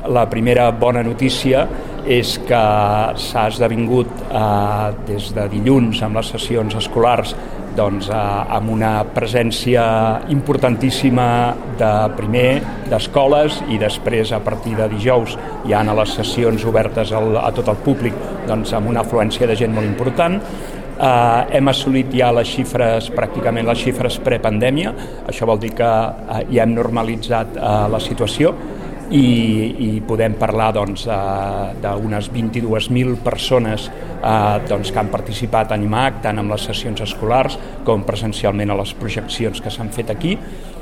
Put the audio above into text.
la primera bona notícia és que s'ha esdevingut des de dilluns amb les sessions escolars amb una presència importantíssima de primer d'escoles i després a partir de dijous ja a les sessions obertes a tot el públic amb una afluència de gent molt important. Hem assolit ja pràcticament les xifres prepandèmia, això vol dir que ja hem normalitzat la situació i podem parlar d'unes 22.000 persones que han participat en IMAC, tant en les sessions escolars com presencialment a les projeccions que s'han fet aquí.